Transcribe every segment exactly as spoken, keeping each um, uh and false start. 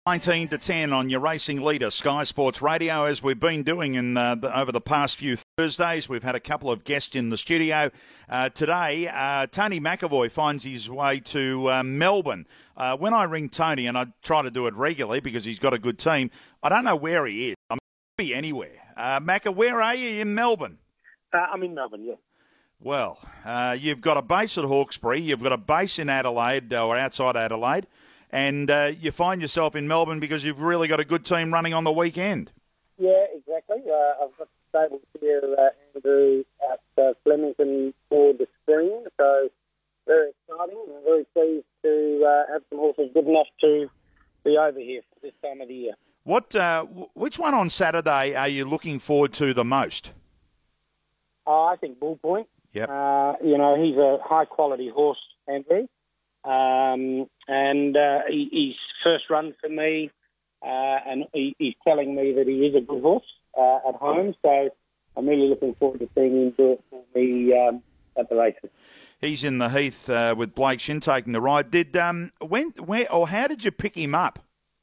nineteen to ten on your racing leader, Sky Sports Radio, as we've been doing in uh, the, over the past few Thursdays. We've had a couple of guests in the studio. Uh, today, uh, Tony McAvoy finds his way to uh, Melbourne. Uh, when I ring Tony, and I try to do it regularly because he's got a good team, I don't know where he is. I might be anywhere. Uh, Macca, where are you in Melbourne? Uh, I'm in Melbourne, yes. Well, uh, you've got a base at Hawkesbury, you've got a base in Adelaide, or outside Adelaide, and uh, you find yourself in Melbourne because you've really got a good team running on the weekend. Yeah, exactly. Uh, I've got stable here, uh, Andrew, at uh, Flemington for the spring, so very exciting and very pleased to uh, have some horses good enough to be over here for this time of the year. What? Uh, which one on Saturday are you looking forward to the most? Uh, I think Bull Point. Yep. Uh, you know, he's a high-quality horse, Andrew. Um, and uh, he, he's first run for me, uh, and he, he's telling me that he is a good horse uh, at home. So I'm really looking forward to seeing him do it for me um, at the races. He's in the Heath uh, with Blake Shin taking the ride. Did um when where or how did you pick him up?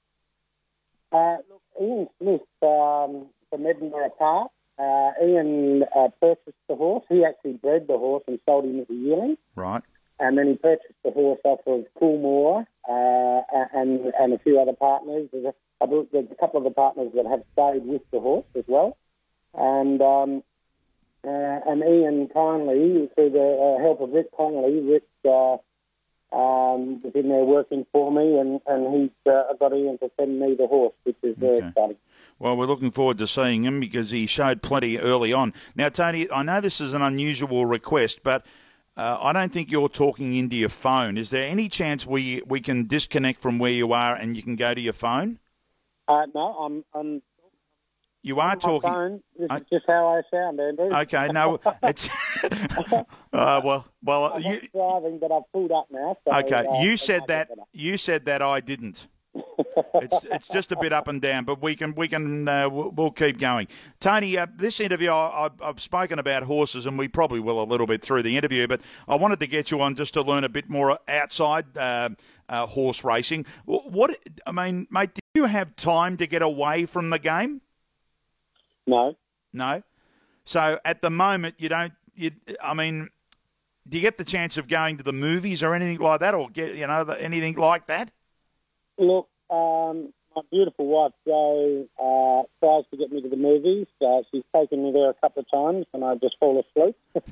Uh, look, Ian Smith um, from Edinburgh Park. Uh, Ian uh, purchased the horse. He actually bred the horse and sold him as a yearling. Right. And then he purchased the horse off of Coolmore uh, and and a few other partners. There's a, there's a couple of the partners that have stayed with the horse as well. And um, uh, and Ian kindly, through the uh, help of Rick Connolly, Rick uh, um, was in there working for me, and, and he's uh, got Ian to send me the horse, which is very Okay. exciting. Well, we're looking forward to seeing him because he showed plenty early on. Now, Tony, I know this is an unusual request, but uh, I don't think you're talking into your phone. Is there any chance we we can disconnect from where you are and you can go to your phone? Uh, no, I'm, I'm You are on my talking. phone. This I- is just how I sound, Andrew. Okay, no, it's. uh, well, well, I'm you, not driving, but I've pulled up now. So, okay. uh, You I said can't that. get up. You said that. I didn't. It's it's just a bit up and down, but we can we can uh, we'll, we'll keep going. Tony, uh, this interview I, I've, I've spoken about horses, and we probably will a little bit through the interview. But I wanted to get you on just to learn a bit more outside uh, uh, horse racing. What I mean, mate, do you have time to get away from the game? No. No. So at the moment, you don't. You, I mean, do you get the chance of going to the movies or anything like that, or get you know anything like that? Look, um, my beautiful wife, Jo, uh, tries to get me to the movies. Uh, she's taken me there a couple of times, and I just fall asleep.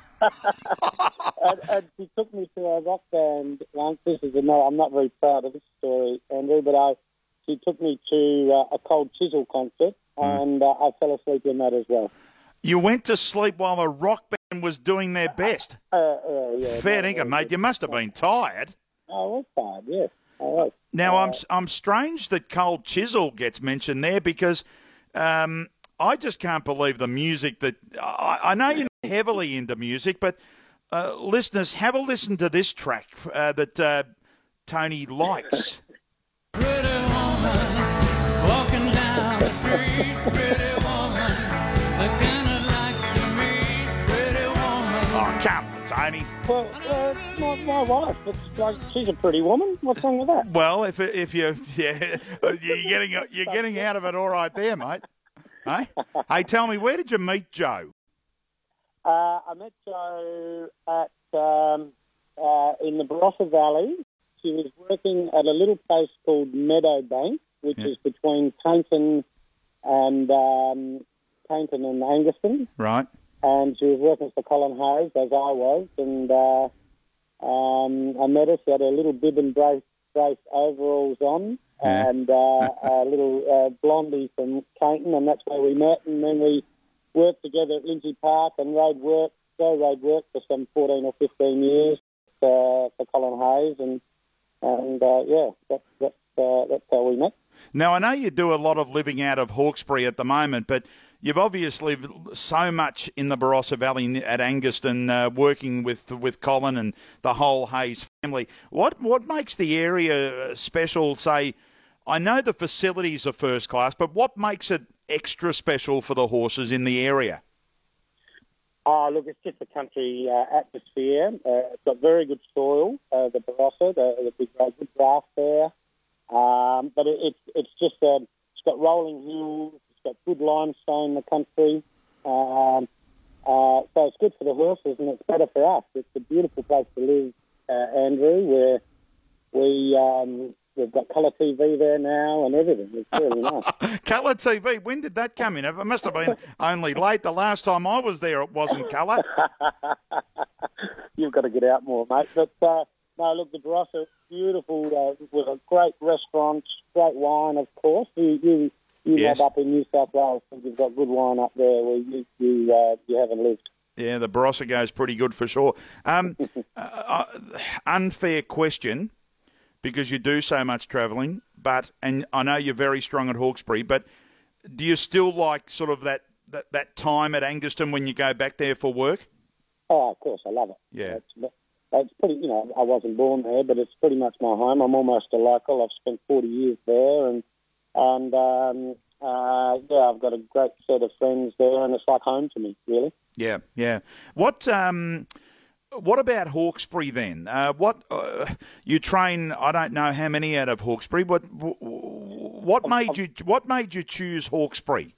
and, and she took me to a rock band once. This is a, no, I'm not very proud of this story, Andrew, but I, she took me to uh, a Cold Chisel concert, Mm. and uh, I fell asleep in that as well. You went to sleep while the rock band was doing their best. Uh, uh, yeah, Fair no, dinkum, uh, mate. You must have been tired. I was tired, yes. I was. Now, Uh, I'm I'm strange that Cold Chisel gets mentioned there because um, I just can't believe the music that I, I know you're not heavily into music, but uh, listeners, have a listen to this track uh, that uh, Tony likes. Pretty woman, walking down the street, pretty woman, the kind of like you meet, pretty woman. Oh, come on, Tony. Well, uh, my, my wife, it's like, she's a pretty woman. What's wrong with that? Well, if if you yeah, you're getting you're getting out of it all right there, mate. Hey, hey, tell me, where did you meet Joe? Uh, I met Jo at um, uh, in the Barossa Valley. She was working at a little place called Meadowbank, which Yeah. is between Tainton and um, Tainton and Angaston. Right. And she was working for Colin Hayes, as I was, and uh, um, I met her. She had a little bib and brace, brace overalls on, Yeah. and uh, a little uh, blondie from Tainton, and that's where we met. And then we worked together at Lindsay Park and rode work, go rode work for some fourteen or fifteen years uh, for Colin Hayes, and and uh, yeah, that's that's uh, that's how we met. Now, I know you do a lot of living out of Hawkesbury at the moment, but you've obviously so much in the Barossa Valley at Angaston, uh, working with with Colin and the whole Hayes family. What what makes the area special? Say, I know the facilities are first class, but what makes it extra special for the horses in the area? Oh, look, it's just a country uh, atmosphere. Uh, it's got very good soil, uh, the Barossa, the, the big uh, good grass there. Um, but it, it's it's just a, it's got rolling hills, it's got good limestone in the country. Um, uh, so it's good for the horses and it's better for us. It's a beautiful place to live, uh, Andrew, where we, um, we've got colour T V there now and everything. It's really nice. Colour T V, when did that come in? It must have been only late. The last time I was there, it wasn't colour. You've got to get out more, mate. But, uh, no, look, the Barossa, beautiful, uh, with a great restaurant, great wine, of course. You you, you Yes. have up in New South Wales, and you've got good wine up there where you you, uh, you haven't lived. Yeah, the Barossa goes pretty good for sure. Um, uh, uh, unfair question, because you do so much travelling, but and I know you're very strong at Hawkesbury, but do you still like sort of that, that, that time at Anguston when you go back there for work? Oh, of course, I love it. Yeah. It's, it's pretty, you know, I wasn't born there, but it's pretty much my home. I'm almost a local. I've spent forty years there, and and um, uh, yeah, I've got a great set of friends there, and it's like home to me, really. Yeah, yeah. What um, what about Hawkesbury then? Uh, what uh, you train? I don't know how many out of Hawkesbury. What what made you what made you choose Hawkesbury?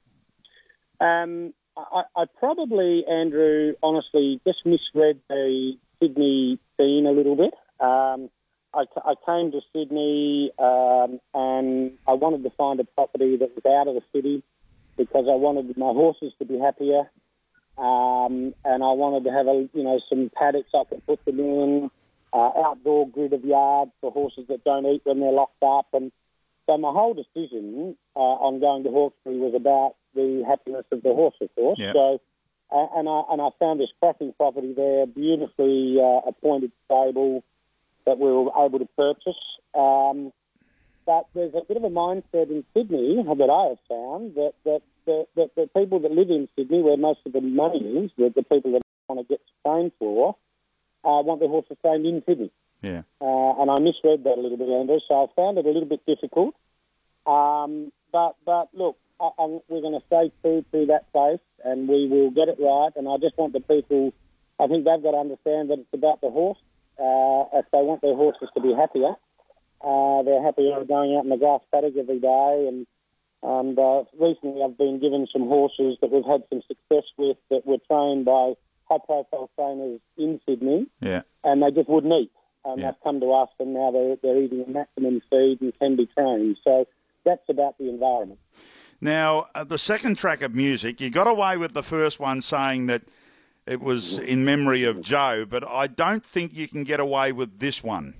Um, I, I probably, Andrew, honestly, just misread the Sydney scene a little bit. Um, I, I came to Sydney um, and I wanted to find a property that was out of the city because I wanted my horses to be happier, um, and I wanted to have a you know some paddocks I could put them in, uh, outdoor grid of yards for horses that don't eat when they're locked up, and so my whole decision uh, on going to Hawkesbury was about the happiness of the horse, of course. Yep. So, uh, and I and I found this cracking property there, beautifully uh, appointed stable that we were able to purchase. Um, but there's a bit of a mindset in Sydney that I have found that that the, that the people that live in Sydney, where most of the money is, the, the people that want to get trained for, uh, want their horses trained in Sydney. Yeah. Uh, and I misread that a little bit, Andrew, so I found it a little bit difficult. Um, but, but look, I, I, we're going to stay true to that place and we will get it right. And I just want the people, I think they've got to understand that it's about the horse. Uh, if they want their horses to be happier, uh, they're happier going out in the grass paddock every day. And, and uh, recently I've been given some horses that we've had some success with that were trained by high-profile trainers in Sydney. Yeah. And they just wouldn't eat. And Yeah. they've come to us and now they're, they're eating a maximum feed and can be trained. So that's about the environment. Now, uh, the second track of music, you got away with the first one saying that it was in memory of Joe, but I don't think you can get away with this one.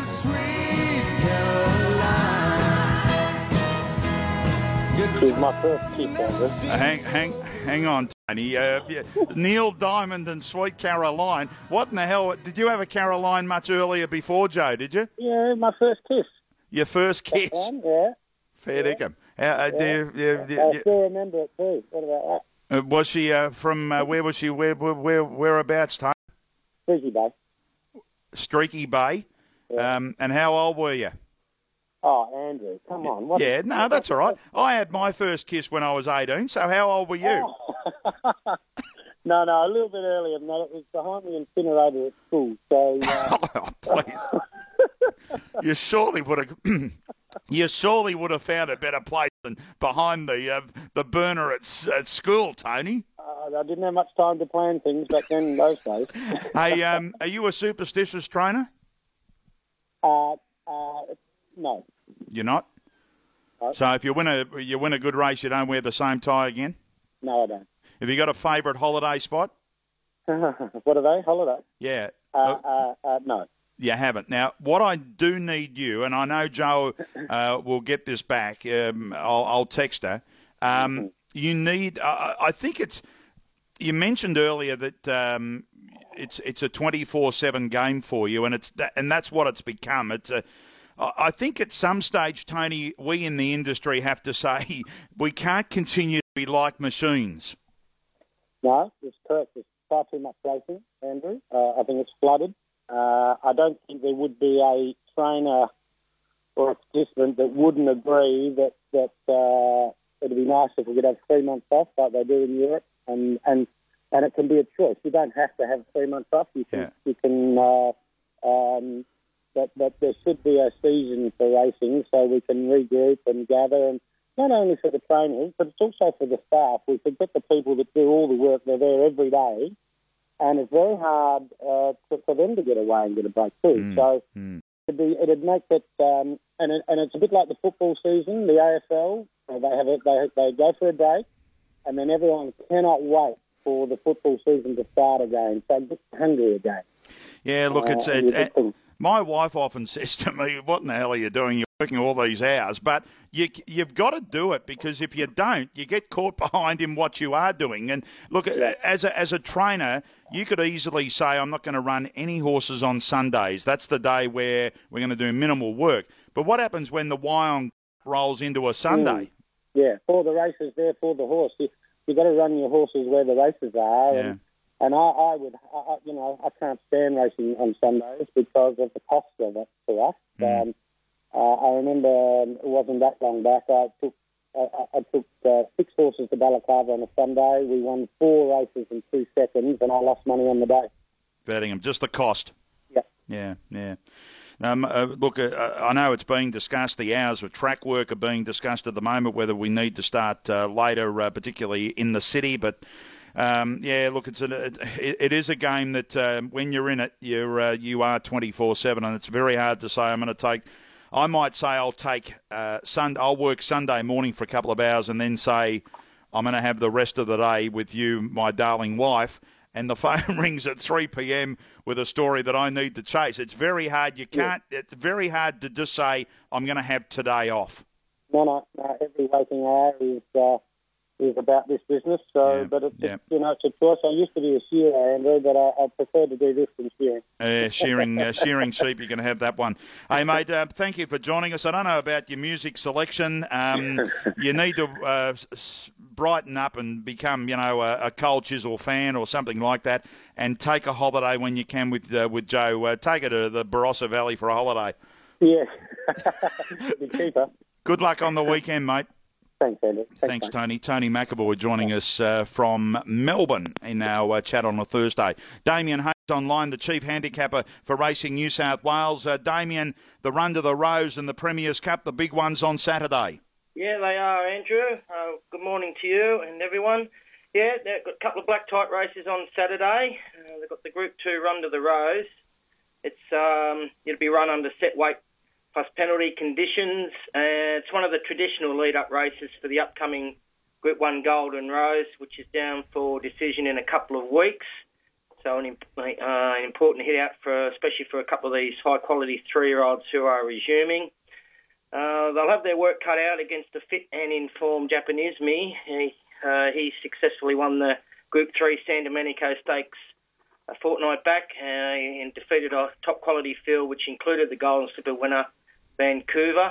This is my first kiss, Andrew. Uh, hang, hang, hang on, Tony. Uh, yeah, Neil Diamond and Sweet Caroline. What in the hell? Did you have a Caroline much earlier before Joe, did you? Yeah, my first kiss. Your first kiss? That one, yeah. Fair dinkum. Uh, uh, do you- do you- do I you- still remember it too. What about that? uh, was she uh, from, uh, where was she, where, where, where whereabouts, Tony? Freaky Bay. Streaky Bay. Yeah. Um, and how old were you? Oh, Andrew, come on. What Yeah, no, that's all right. I had my first kiss when I was eighteen, so how old were you? Oh. no, no, a little bit earlier than that. It was behind the incinerator at school. So, uh, Oh, please. You surely would have... You surely would have found a better place than behind the uh, the burner at, s- at school, Tony. uh, I didn't have much time to plan things back then in those days. Hey, um, are you a superstitious trainer? uh, uh, no. You're not. No. So if you win a you win a good race, you don't wear the same tie again. No, I don't. Have you got a favourite holiday spot? What are they? Holiday? Yeah. Uh, uh, uh, no. You haven't. Now, what I do need you, and I know Joe uh, will get this back. Um, I'll, I'll text her. Um, you need. Uh, I think it's. You mentioned earlier that um, it's it's a twenty-four seven game for you, and it's that, and that's what it's become. It's a. I think at some stage, Tony, we in the industry have to say we can't continue to be like machines. No, it's correct. There's far too much racing, Andrew. Uh, I think it's flooded. Uh, I don't think there would be a trainer or a participant that wouldn't agree that that uh, it'd be nice if we could have three months off like they do in Europe, and and, and it can be a choice. You don't have to have three months off. You can Yeah. you can uh, um, that, that there should be a season for racing so we can regroup and gather, and not only for the trainers, but it's also for the staff. We forget the people that do all the work. They're there every day, and it's very hard uh, to, for them to get away and get a break too. Mm. So mm. It'd, be, it'd make it, um, and, it, and it's a bit like the football season, the A F L. Uh, they have it, they, they go for a break, and then everyone cannot wait for the football season to start again. So get hungry again. Yeah, look, uh, it's a, a, my wife often says to me, "What in the hell are you doing? You're working all these hours." But you, you've got to do it, because if you don't, you get caught behind in what you are doing. And look, yeah. as a as a trainer, you could easily say, "I'm not going to run any horses on Sundays. That's the day where we're going to do minimal work." But what happens when the Wyong rolls into a Sunday? Mm. Yeah, for the races there, for the horse. You, you've got to run your horses where the races are. Yeah. And, And I, I would, I, you know, I can't stand racing on Sundays because of the cost of it for us. Mm. Um, uh, I remember um, it wasn't that long back. I took, I, I took uh, six horses to Balaclava on a Sunday. We won four races in two seconds, and I lost money on the day. Betting them, just the cost. Yeah. Yeah, yeah. Um, uh, look, uh, I know it's being discussed. The hours of track work are being discussed at the moment, whether we need to start uh, later, uh, particularly in the city, but. Um, yeah, look, it's a, it, it is a game that uh, when you're in it, you're uh, you are twenty-four seven, and it's very hard to say I'm going to take. I might say I'll take uh, Sun. I'll work Sunday morning for a couple of hours, and then say I'm going to have the rest of the day with you, my darling wife. And the phone rings at three p.m. with a story that I need to chase. It's very hard. You can't. Yeah. It's very hard to just say I'm going to have today off. No, no, no. Every waking hour is. Uh... is about this business, so yeah, but it's yeah. you know it's a choice. I used to be a shearer, Andrew, but I, I prefer to do this than shearing. Uh, shearing, uh, shearing sheep, you can have that one. Hey, mate, uh, thank you for joining us. I don't know about your music selection. Um, you need to uh, s- brighten up and become, you know, a, a Cold Chisel fan or something like that, and take a holiday when you can with uh, with Joe. Uh, take her to the Barossa Valley for a holiday. Yes, be cheaper. Good luck on the weekend, mate. Thanks, Andrew. Thanks, Thanks Tony. Tony McAvoy joining us uh, from Melbourne in our uh, chat on a Thursday. Damien Hayes online, the chief handicapper for Racing New South Wales. Uh, Damien, the run to the Rose and the Premier's Cup, the big ones on Saturday. Yeah, they are, Andrew. Uh, good morning to you and everyone. Yeah, they've got a couple of black type races on Saturday. Uh, they've got the Group two Run to the Rose. It's um, it'll be run under set weight plus penalty conditions. Uh, it's one of the traditional lead-up races for the upcoming Group one Golden Rose, which is down for decision in a couple of weeks. So an, uh, an important hit out, for, especially for a couple of these high-quality three-year-olds who are resuming. Uh, they'll have their work cut out against the fit and informed Japanismi. He, uh, he successfully won the Group three San Domenico Stakes a fortnight back uh, and defeated a top-quality field, which included the Golden Slipper winner, Vancouver.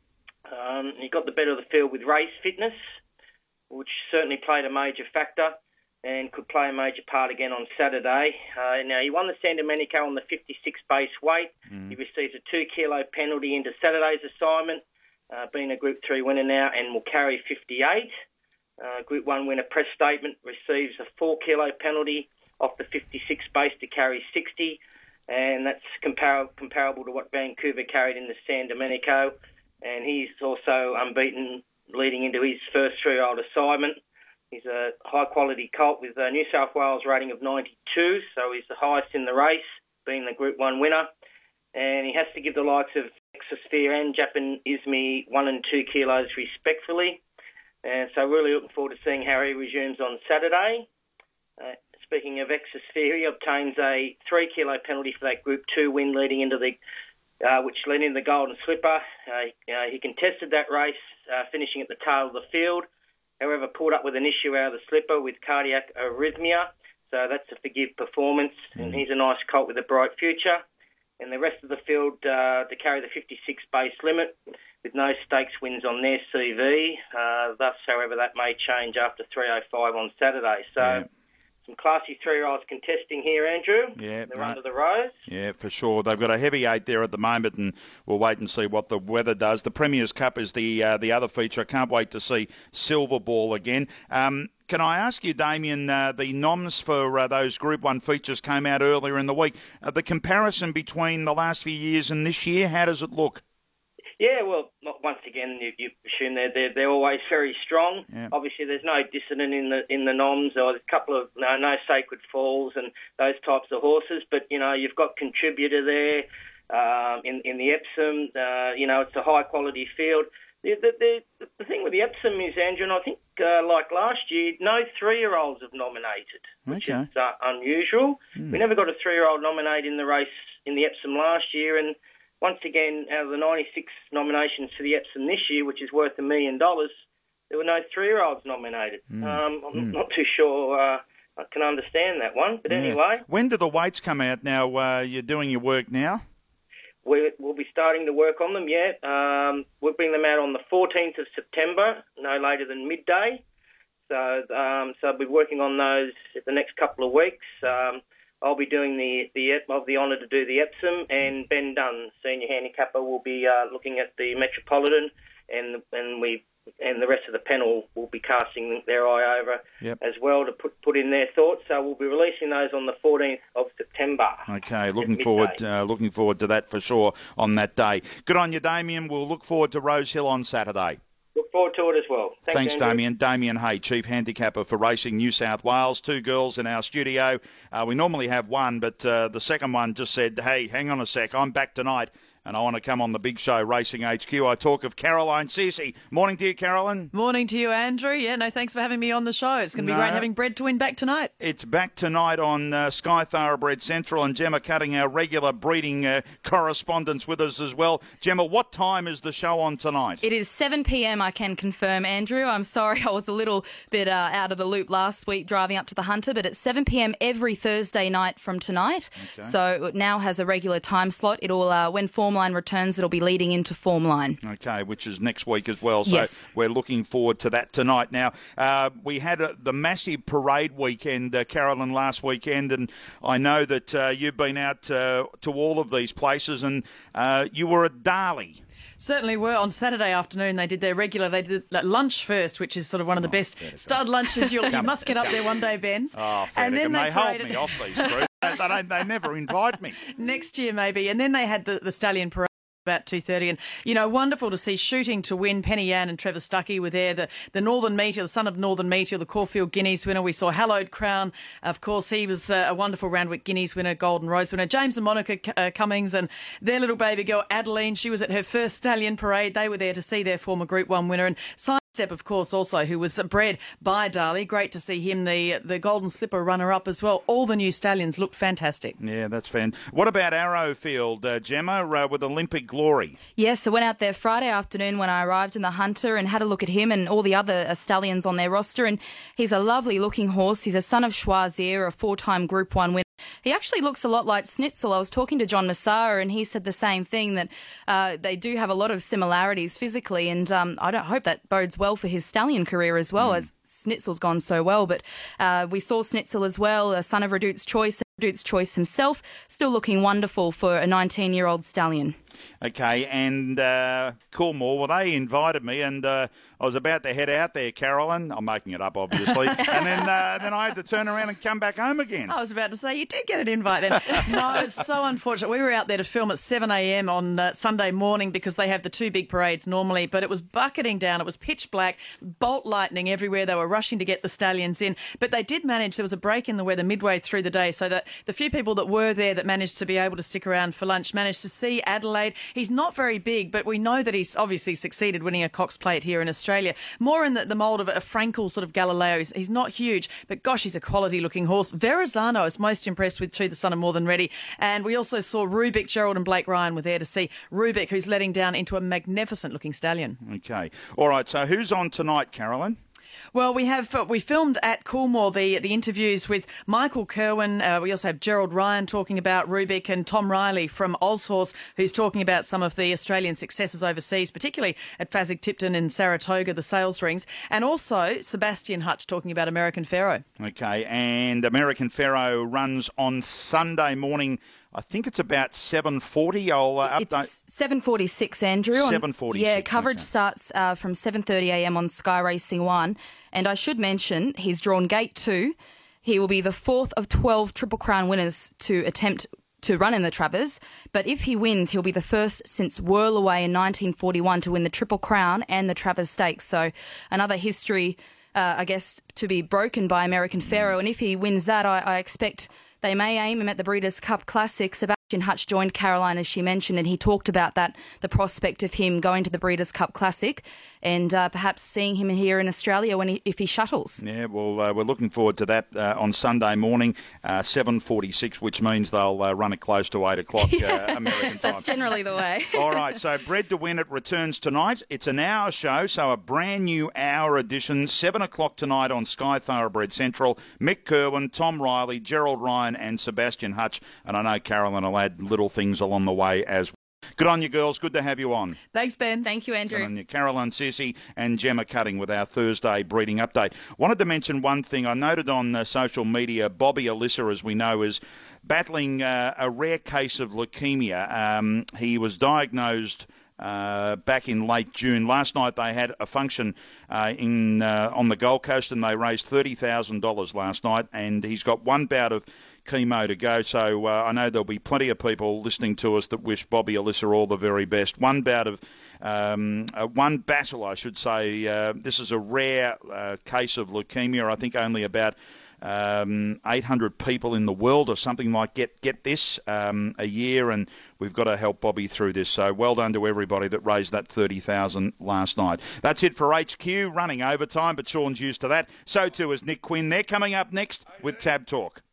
Um, he got the better of the field with race fitness, which certainly played a major factor and could play a major part again on Saturday. Uh, now, he won the San Domenico on the fifty-six base weight. Mm. He receives a two kilo penalty into Saturday's assignment, uh, being a Group three winner now, and will carry fifty-eight. Uh, Group one winner Press Statement receives a four kilo penalty off the fifty-six base to carry sixty. And that's compar- comparable to what Vancouver carried in the San Domenico. And he's also unbeaten leading into his first three-year-old assignment. He's a high-quality colt with a New South Wales rating of ninety-two, so he's the highest in the race, being the Group one winner. And he has to give the likes of Exosphere and Japanismi one and two kilos respectfully. And so really looking forward to seeing how he resumes on Saturday. Uh, Speaking of Exosphere, he obtains a three kilo penalty for that Group two win leading into the, uh, which led into the Golden Slipper. Uh, uh, he contested that race, uh, finishing at the tail of the field. However, pulled up with an issue out of the slipper with cardiac arrhythmia. So that's a forgive performance, mm. and he's a nice colt with a bright future. And the rest of the field uh, to carry the fifty-six base limit with no stakes wins on their C V. Uh, thus, however, that may change after three oh five on Saturday. So. Yeah. some classy three-year-olds contesting here, Andrew. Yeah, They're mate. under the rose. Yeah, for sure. They've got a heavy eight there at the moment, and we'll wait and see what the weather does. The Premier's Cup is the uh, the other feature. I can't wait to see Silver Ball again. Um, Can I ask you, Damien, uh, the noms for uh, those Group one features came out earlier in the week. Uh, the comparison between the last few years and this year, how does it look? Yeah, well, once again, you, you assume they're, they're they're always very strong. Yeah. Obviously, there's no dissonant in the in the noms, or there's a couple of no, no Sacred Falls and those types of horses. But you know, you've got Contributor there um, in in the Epsom. Uh, you know, it's a high quality field. The, the, the, the thing with the Epsom is, Andrew, and I think uh, like last year, no three-year-olds have nominated, which Okay. is uh, unusual. Mm. We never got a three-year-old nominated in the race in the Epsom last year, and once again, out of the ninety-six nominations for the Epsom this year, which is worth a million dollars, there were no three-year-olds nominated. Mm. Um, I'm Mm. not too sure uh, I can understand that one, but Yeah. anyway. When do the weights come out now? Uh, you're doing your work now? We, we'll be starting to work on them yet. Um, we'll bring them out on the fourteenth of September, no later than midday. So, um, so I'll be working on those in the next couple of weeks. Um, I'll be doing the the of the honour to do the Epsom, and Ben Dunn, senior handicapper, will be uh, looking at the Metropolitan, and and we and the rest of the panel will be casting their eye over Yep. as well to put put in their thoughts. So we'll be releasing those on the fourteenth of September. Okay, looking midday. forward, uh, looking forward to that for sure on that day. Good on you, Damien. We'll look forward to Rose Hill on Saturday. Look forward to it as well. Thanks, Thanks, Andrew. Damien. Damien Hay, Chief Handicapper for Racing New South Wales. Two girls in our studio. Uh, we normally have one, but uh, the second one just said, hey, hang on a sec, I'm back tonight, and I want to come on the big show, Racing H Q. I talk of Caroline Searcy. Morning to you, Caroline. Morning to you, Andrew. Yeah, no, thanks for having me on the show. It's going to be No. great having Bred to Win back tonight. It's back tonight on uh, Sky Thoroughbred Central, and Gemma Cutting, our regular breeding uh, correspondent, with us as well. Gemma, what time is the show on tonight? It is seven p.m, I can confirm, Andrew. I'm sorry I was a little bit uh, out of the loop last week driving up to the Hunter, but it's seven p.m. every Thursday night from tonight. Okay. So it now has a regular time slot. It'll uh, when Formline returns, it'll be leading into Formline. Okay, which is next week as well. So Yes. we're looking forward to that tonight. Now, uh, we had uh the massive parade weekend, uh, Carolyn, last weekend, and I know that uh, you've been out uh, to all of these places, and uh, you were at Darley. Certainly were. On Saturday afternoon, they did their regular, they did that lunch first, which is sort of one of the best stud lunches. You'll, you must get up there one day, Ben. Oh, fair and dinkum. then they, they hold paraded- me off these streets. they, they, don't- they never invite me. Next year, maybe. And then they had the, the Stallion Parade about two thirty, and you know, wonderful to see Shooting to Win. Penny Yan and Trevor Stuckey were there. The the Northern Meteor, the son of Northern Meteor, the Caulfield Guineas winner. We saw Hallowed Crown, of course. He was uh, a wonderful Randwick Guineas winner, Golden Rose winner. James and Monica uh, Cummings and their little baby girl Adeline. She was at her first Stallion Parade. They were there to see their former Group One winner, and Step, of course, also, who was bred by Darley. Great to see him, the the Golden Slipper runner-up as well. All the new stallions looked fantastic. Yeah, that's fan. What about Arrowfield, uh, Gemma, uh, with Olympic Glory? Yes, I went out there Friday afternoon when I arrived in the Hunter and had a look at him and all the other uh, stallions on their roster. And he's a lovely looking horse. He's a son of Choisier, a four-time Group One winner. He actually looks a lot like Snitzel. I was talking to John Massara and he said the same thing, that uh, they do have a lot of similarities physically, and um, I don't hope that bodes well for his stallion career as well, mm. as Snitzel's gone so well. But uh, we saw Snitzel as well, a son of Redute's Choice. Redute's Choice himself, still looking wonderful for a nineteen-year-old stallion. Okay, and uh, Coolmore, well, they invited me, and uh, I was about to head out there, Carolyn. I'm making it up, obviously. and then uh, then I had to turn around and come back home again. I was about to say, you did get an invite then. No, it's so unfortunate. We were out there to film at seven a.m. on uh, Sunday morning because they have the two big parades normally, but it was bucketing down. It was pitch black, bolt lightning everywhere. They were rushing to get the stallions in, but they did manage. There was a break in the weather midway through the day, so that the few people that were there that managed to be able to stick around for lunch managed to see Adelaide. He's not very big, but we know that he's obviously succeeded winning a Cox Plate here in Australia. More in the, the mould of a Frankel sort of Galileo. He's, he's not huge, but gosh, he's a quality-looking horse. Verrazano I was most impressed with too, the son of More Than Ready. And we also saw Rubik. Gerald and Blake Ryan were there to see Rubik, who's letting down into a magnificent-looking stallion. Okay. All right, so who's on tonight, Carolyn? Well, we have uh, we filmed at Coolmore the the interviews with Michael Kerwin. Uh, we also have Gerald Ryan talking about Rubik and Tom Riley from Ozhorse, who's talking about some of the Australian successes overseas, particularly at Fasig-Tipton in Saratoga, the sales rings, and also Sebastian Hutch talking about American Pharoah. Okay, and American Pharoah runs on Sunday morning. I think it's about seven forty. I'll uh, update. It's seven forty-six, Andrew. seven forty-six. Yeah, coverage okay. starts uh, from seven thirty a m on Sky Racing one. And I should mention, he's drawn gate two. He will be the fourth of twelve Triple Crown winners to attempt to run in the Travers. But if he wins, he'll be the first since Whirlaway in nineteen forty-one to win the Triple Crown and the Travers Stakes. So another history, uh, I guess, to be broken by American Pharoah. And if he wins that, I, I expect they may aim him at the Breeders' Cup Classic. Sebastian Hutch joined Caroline, as she mentioned, and he talked about that, the prospect of him going to the Breeders' Cup Classic and uh, perhaps seeing him here in Australia when he, if he shuttles. Yeah, well, uh, we're looking forward to that uh, on Sunday morning, uh, seven forty-six, which means they'll uh, run it close to eight o'clock yeah, uh, American time. That's generally the way. All right, so Bred to Win It returns tonight. It's an hour show, so a brand new hour edition, seven o'clock tonight on Sky Thoroughbred Central. Mick Kerwin, Tom Riley, Gerald Ryan and Sebastian Hutch. And I know Carolyn will add little things along the way as well. Good on you, girls. Good to have you on. Thanks, Ben. Thank you, Andrew. Good on you. Caroline Sissy and Gemma Cutting with our Thursday breeding update. Wanted to mention one thing. I noted on uh, social media, Bobby Alyssa, as we know, is battling uh, a rare case of leukemia. Um, he was diagnosed Uh, back in late June. Last night they had a function uh, in uh, on the Gold Coast and they raised thirty thousand dollars last night, and he's got one bout of chemo to go. So uh, I know there'll be plenty of people listening to us that wish Bobby Alyssa all the very best. One bout of, um, uh, one battle, I should say. Uh, this is a rare uh, case of leukemia. I think only about Um, eight hundred people in the world or something like get get this um, a year, and we've got to help Bobby through this. So well done to everybody that raised that thirty thousand last night. That's it for H Q, running overtime, but Sean's used to that. So too is Nick Quinn. They're coming up next with Tab Talk.